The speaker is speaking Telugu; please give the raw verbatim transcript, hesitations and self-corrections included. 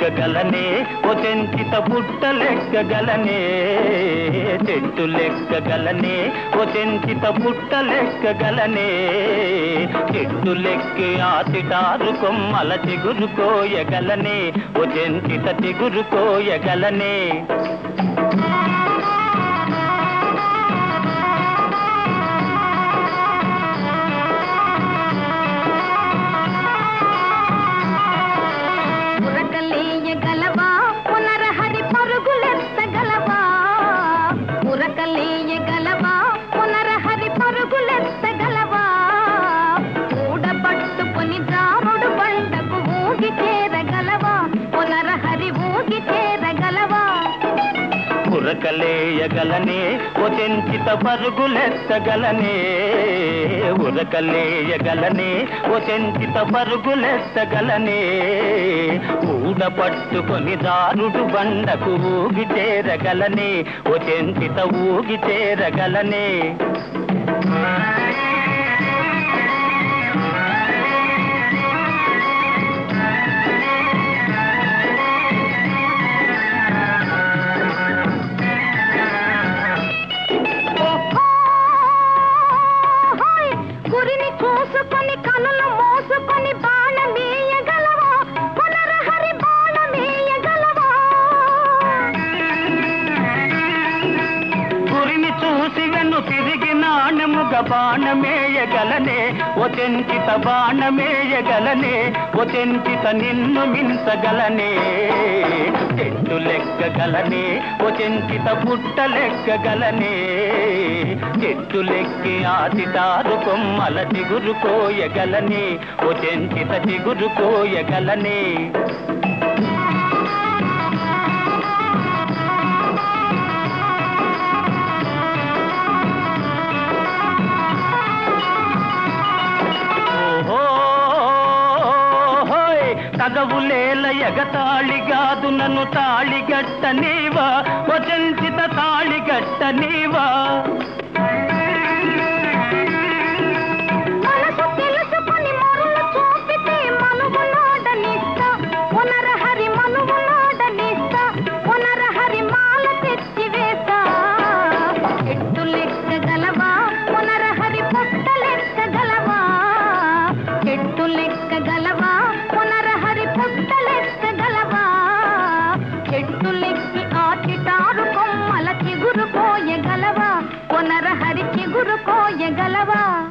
లెక్కగలనే ఓ చెంచిత పుట్ట లెక్కగలనే చెట్టు లెక్కగలనే ఓ చెంచిత పుట్ట లెక్కగలనే చెట్టు లెక్కి ఆ చిటారు కొమ్మల చిగురు కోయగలనే ఓ చెంచిత చిగురు కోయగలనే ఉరకలేయగలనే ఓ చెంచిత పరుగులెత్తగలనే ఉరకలేయగలనే ఓ చెంచిత పరుగులెత్తగలనే ఊడ పట్టుకొని దారుడు బండకు ఊగి చేరగలనే ఓ చెంచిత ఊగి చేరగలనే తిరిగి నాణముగ బాణమేయగలనే ఓ చెంచిత బాణమేయగలనే ఓ చెంచిత నిన్ను మించగలనే చెట్టు లెక్కగలనే ఓ చెంచిత పుట్ట లెక్కగలనే చెట్టు లెక్కి ఆ చిటారు కొమ్మల చిగురు కోయగలనే ఓ చెంచిత చిగురు కోయగలనే తగవులేల ఎగతాళిగాదు నన్ను తాళిగట్ట నీవా ఓ చెంచిత తాళిగట్ట నీవా చిగురు కోయగలవా